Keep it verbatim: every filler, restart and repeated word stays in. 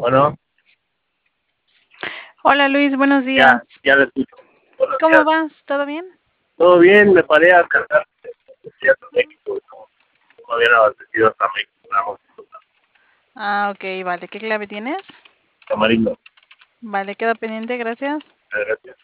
Bueno, Hola Luis, buenos ya, días. ya lo escucho. Buenos ¿Cómo días. vas? ¿Todo bien? Todo bien, me paré a cargar ya a México. No, no me habían abastecido hasta México. Vamos, Ah, ok, vale. ¿Qué clave tienes? Tamarindo. Vale, queda pendiente, gracias. Gracias.